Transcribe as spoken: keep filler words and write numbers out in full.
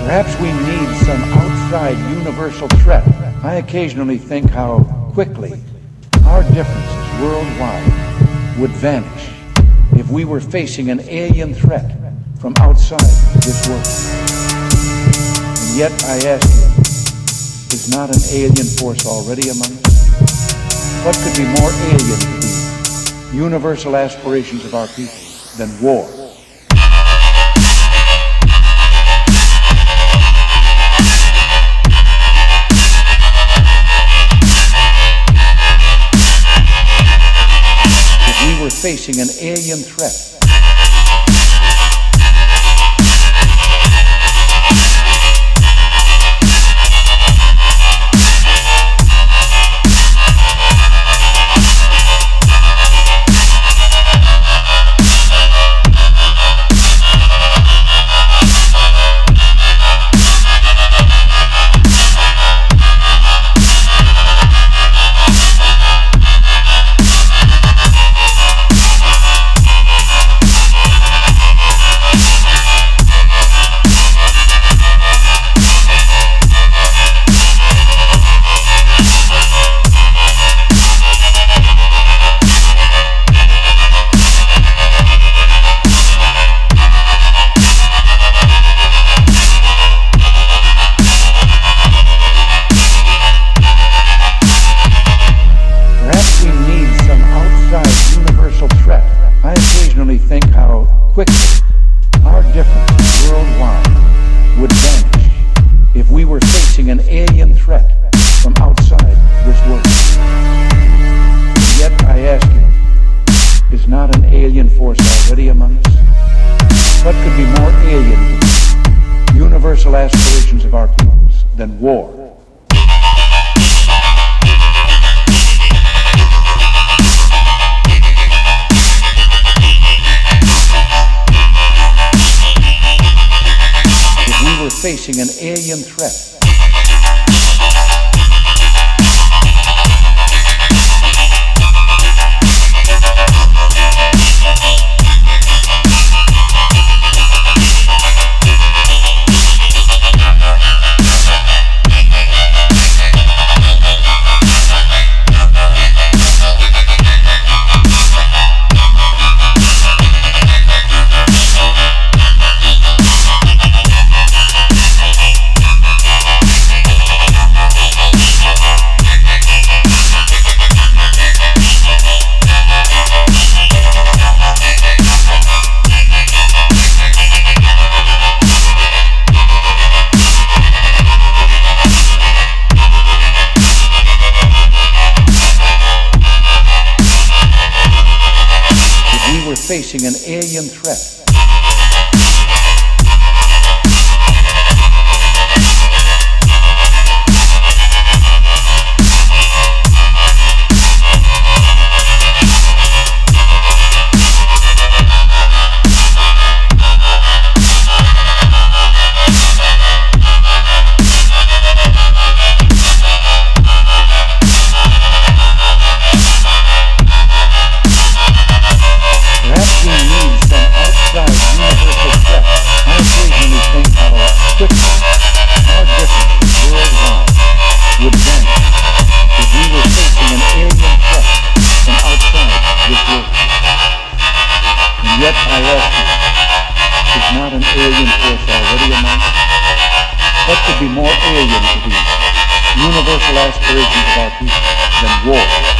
Perhaps we need some outside universal threat. I occasionally think how quickly our differences worldwide would vanish if we were facing an alien threat from outside this world. And yet, I ask you, is not an alien force already among us? What could be more alien to the universal aspirations of our people than war? If we were facing an alien threat, I occasionally think how quickly our differences worldwide would vanish if we were facing an alien threat from outside this world. And yet, I ask you, is not an alien force already among us? What could be more alien to the universal aspirations of our peoples than war? We're facing an alien threat. Facing an alien threat. Yet I ask you, is not an alien force already among us? What could be more alien to the universal aspirations of our people than war?